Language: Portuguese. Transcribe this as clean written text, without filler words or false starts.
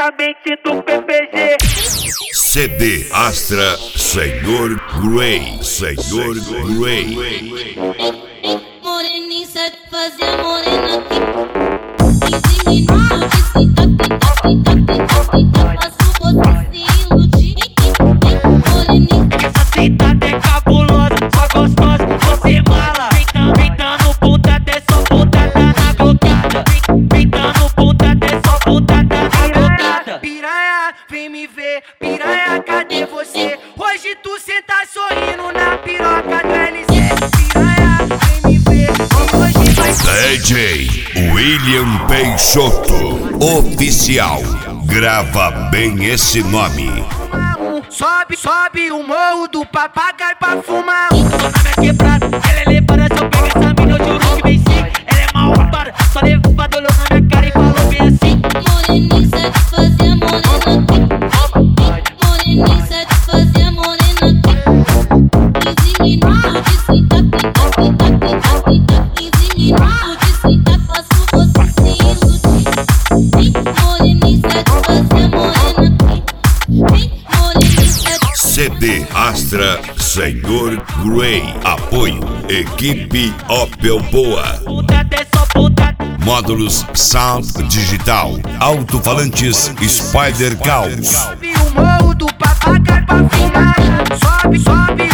diretamente do PPG. CD Astra, Senhor Grey, Senhor Grey. Moreninha sabe fazer a morena aqui. 15 minutos de pinta, faço você se iludir. Moreninha, Essa sentada é cabulosa, só gostosa, você mala. Pintando puta, até só putada na glocada. Pintando puta, até só putada na glocada. Piranha, vem me ver, piranha, cadê você? Hoje tu senta sorrindo na piroca do LC. Piranha, vem me ver, hoje vai DJ William Peixoto, oficial. Grava bem esse nome. Sobe o morro do papagaio pra fumar. Tô na minha quebrada, ela é levada. Se eu pego essa mina, eu juro que vem sim. Ela é malvada, só levada, olhou na minha cara e falou bem assim. moreninha sabe fazer a morena aqui. Moreninha sabe fazer a morena aqui. 15 minutos de pinta, 15 minutos de pinta, faço você se iludir. Moreninha sabe fazer a morena aqui. Moreninha sabe. CD Astra, Senhor Grey. Apoio, equipe Opel Boa. Puta, até só puta. Módulos Sound Digital. Alto-falantes Spider Caos. Sobe o morro do papagaio pra fumar. Sobe